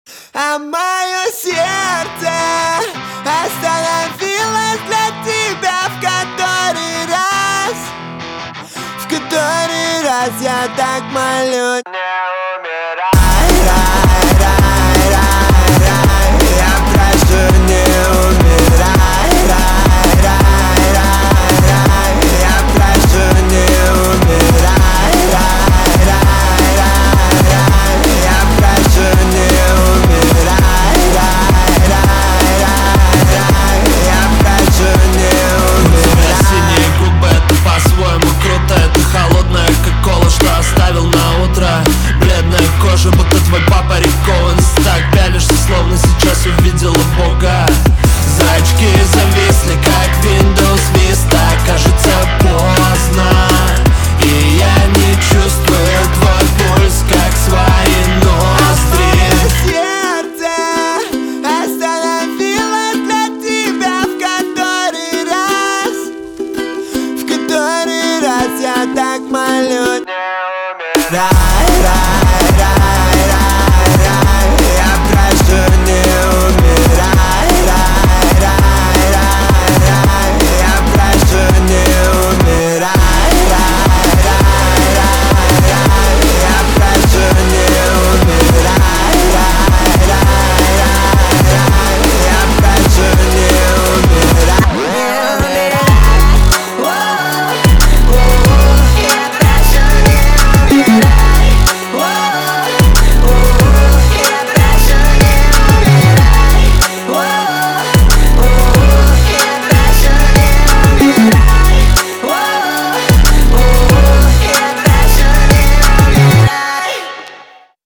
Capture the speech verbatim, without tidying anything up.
А мое сердце остановилось для тебя в который раз, в который раз я так молю. Не умирай, рай, рай, рай, рай, я прошу, не умирай, рай, рай, рай, рай, я прошу, не умирай, рай, рай, рай, рай, я прошу, не умирай, рай, рай, рай, рай, я прошу, не умирай. Синие губы, это по-своему круто. Это холодная как кола, что оставил на утро. Бледная кожа, будто твой папа Риковенс. Так пялишься, словно сейчас увидела Бога. Зрачки зависли, как Windows Vista. Кажется, поздно, и я не чувствую твой пульс, как свои ноздри. Сердце остановилось для тебя в который раз, в который раз я так молю. Не умирай.